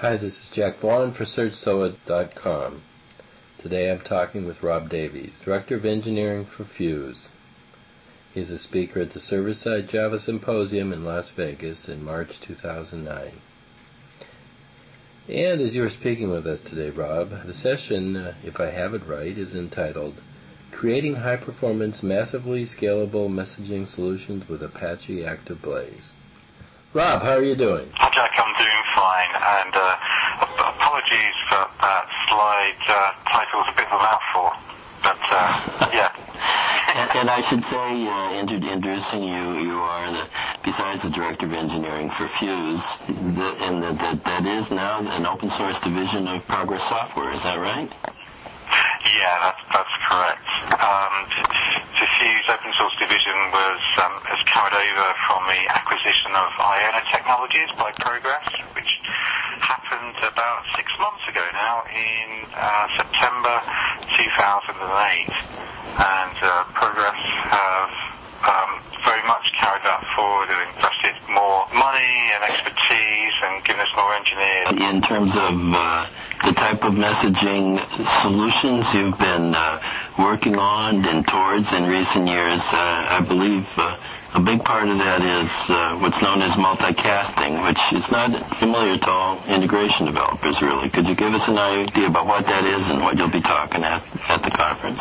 Hi, this is Jack Vaughan for SearchSOA.com. Today I'm talking with Rob Davies, Director of Engineering for Fuse. He's a speaker at the Server-Side Java Symposium in Las Vegas in March 2009. And as you were speaking with us today, Rob, the session, if I have it right, is entitled Creating High-Performance, Massively Scalable Messaging Solutions with Apache ActiveBlaze. Rob, how are you doing? Hi, Jack. I'm doing fine, and apologies for that slide title was a bit of a mouthful, but yeah. And I should say, introducing you are, besides the Director of Engineering for Fuse, that is now an open source division of Progress Software. Is that right? Yeah, that's correct. The Fuse open source division has carried over from the acquisition of Iona Technologies by Progress, which happened about 6 months ago now in September 2008. And Progress have very much carried that forward and invested more money and expertise and given us more engineers. In terms of the type of messaging solutions you've been working on and towards in recent years, I believe a big part of that is what's known as multicasting, which is not familiar to all integration developers, really. Could you give us an idea about what that is and what you'll be talking at the conference?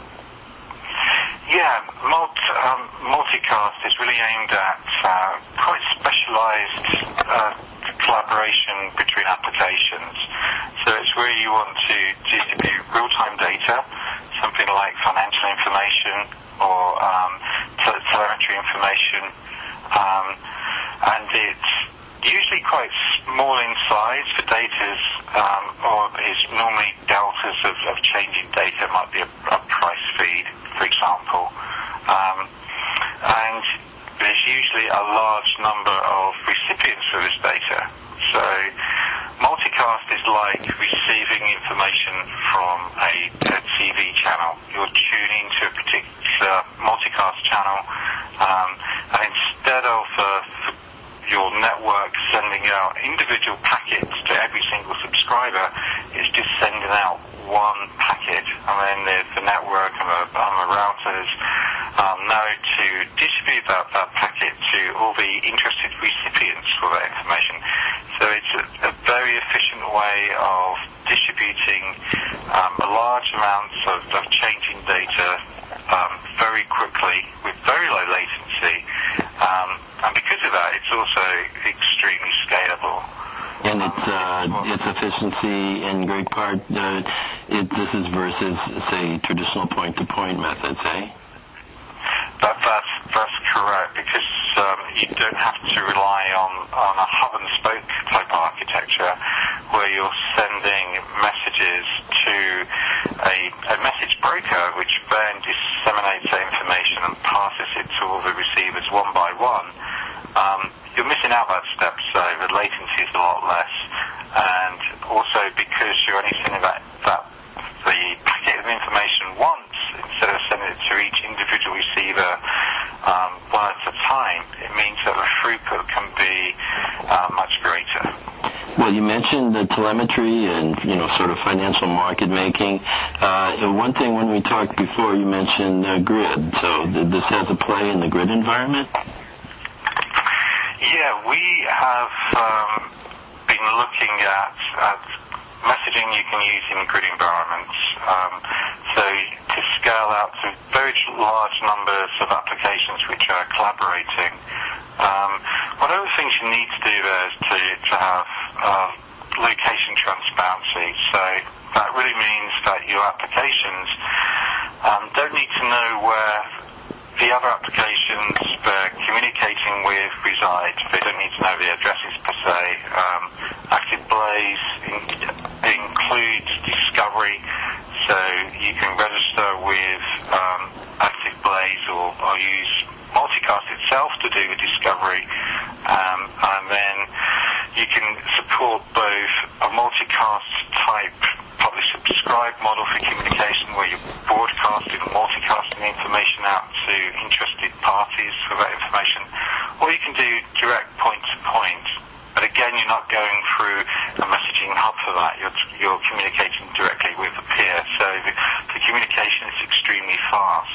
Yeah, multicast is really aimed at quite specialized collaboration between applications. So it's where you want to distribute real-time data, something like financial information or telemetry information, and it's usually quite small in size for data's, or is normally deltas of changing data. It might be a price feed, for example. And there's usually a large number of recipients for this data. So multicast is like receiving information from a TV channel. You're tuning to a particular multicast channel, and instead of your network sending out individual packets to every single subscriber, it's just sending out one packet, and then the network and the routers know to distribute that packet to all the interested recipients for that information. So it's a very efficient way of distributing large amounts of changing data very quickly with very low latency, and because of that, it's also extremely scalable. And its efficiency, in great part, this is versus, say, traditional point-to-point methods, eh? That's correct, because you don't have to rely on a hub-and-spoke type architecture where you're sending messages to a message broker, which then disseminates that information and passes it to all the receivers one by one. You're missing out that step, so the latency is a lot less, and also because you're only sending the packet of information once instead of sending it to each individual receiver one at a time, it means that the throughput can be much greater. Well, you mentioned the telemetry and, sort of financial market making. One thing when we talked before, you mentioned grid. So this has a play in the grid environment? Yeah, we have been looking at messaging you can use in grid environments. So to scale out to very large numbers of applications which are collaborating. One of the things you need to do there is to have location transparency. So that really means that your applications don't need to know where the other applications they're communicating with reside. They don't need to know the addresses per se. ActiveBlaze includes discovery, so you can register with ActiveBlaze or use multicast itself to do the discovery, and then you can support both a multicast type publish-subscribe model for communication where you're broadcasting and multicasting information out to interested parties for that information, or you can do direct point-to-point. But again, you're not going through a messaging up for that. You're communicating directly with a peer, so the communication is extremely fast.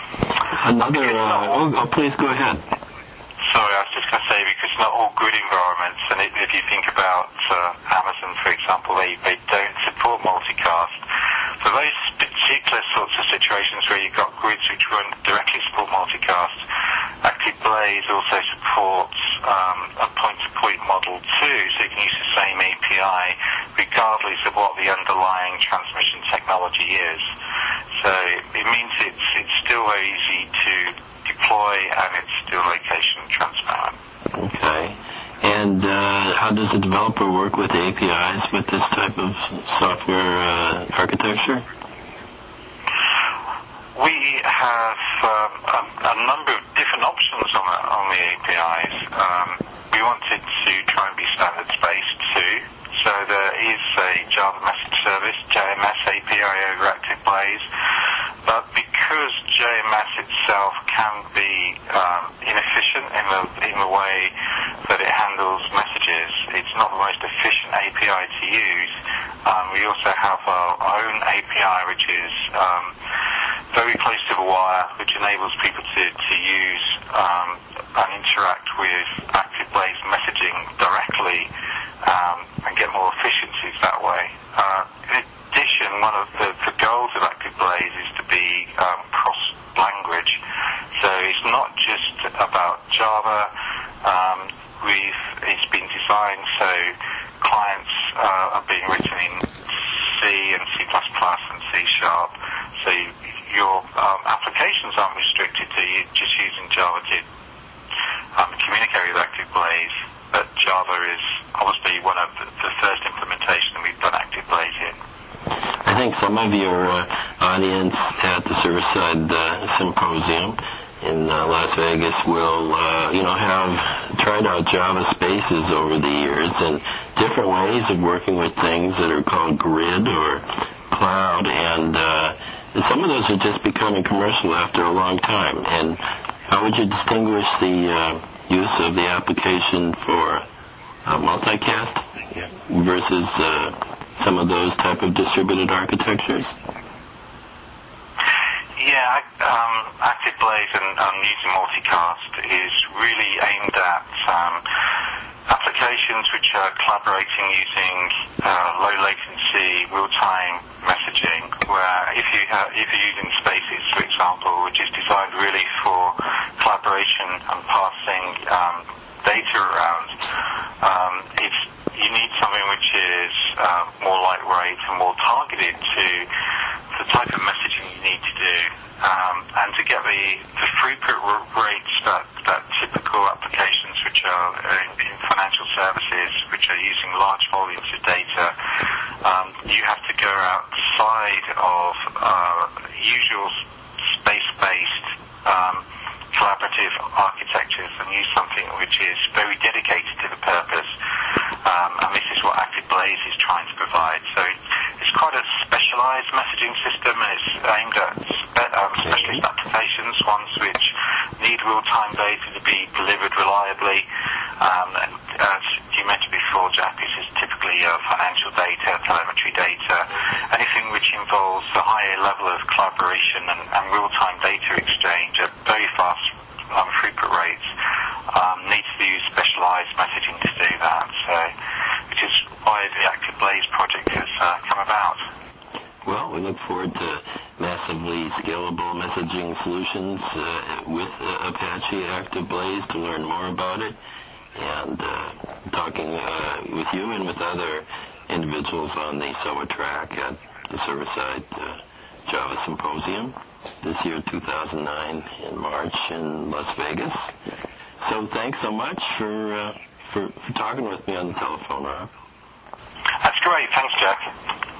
Please go ahead. Sorry, I was just going to say, because not all good environments, and if you think about Amazon, for example, they don't support multicast. For those particular sorts of situations where you've got grids which won't directly support multicast, ActiveBlaze also supports a point-to-point model too, so you can use the same API regardless of what the underlying transmission technology is. So it means it's still very easy to deploy, and it's still location transparent. Okay. And how does the developer work with APIs with this type of software architecture? We have a number of different options on the APIs. We wanted to try and be standards-based too. So there is a Java Message Service, JMS API over ActiveBlaze. But because JMS itself can be inefficient in the way that it handles messages, it's not the most efficient API to use. We also have our own API, which is very close to the wire, which enables people to use and interact with ActiveBlaze messaging directly and get more efficiencies that way. In addition, one of the goals of ActiveBlaze is to be cross-language. So it's not just about Java. It's been designed so clients are being written in C and C++ and C#. So your applications aren't restricted to you just using Java to communicate with ActiveBlaze, but Java is obviously one of the first implementation that we've done ActiveBlaze in. I think some of your audience at the Server-Side Symposium in Las Vegas will, have tried out Java Spaces over the years and different ways of working with things that are called grid or cloud, and some of those are just becoming commercial after a long time. And how would you distinguish the use of the application for multicast versus some of those type of distributed architectures? Yeah, ActiveBlaze and using multicast is really aimed at applications which are collaborating using low latency real-time messaging, where if you're using Spaces, for example, which is designed really for collaboration and passing data around, you need something which is more lightweight and more targeted to the type of messaging you need to do. And to get the throughput rates that typical applications which are in financial services, which are using large volumes of data, you have to go outside of usual space-based collaborative architectures and use something which is very dedicated to the purpose. And this is what ActiveBlaze is trying to provide. So it's quite a specialized messaging system, and it's aimed at specialist applications, ones which need real-time data to be delivered reliably. And as you mentioned before, Jack, this is typically financial data, telemetry data, anything which involves a higher level of collaboration and real-time data exchange at very fast throughput rates needs to use specialized messaging to do that. So, which is why the ActiveBlaze project has come about. Well, we look forward to massively scalable messaging solutions with Apache ActiveBlaze to learn more about it, and talking with you and with other individuals on the SOA track at the Server-Side Java Symposium this year, 2009, in March in Las Vegas. So thanks so much for talking with me on the telephone, Rob. That's great. Thanks, Jack.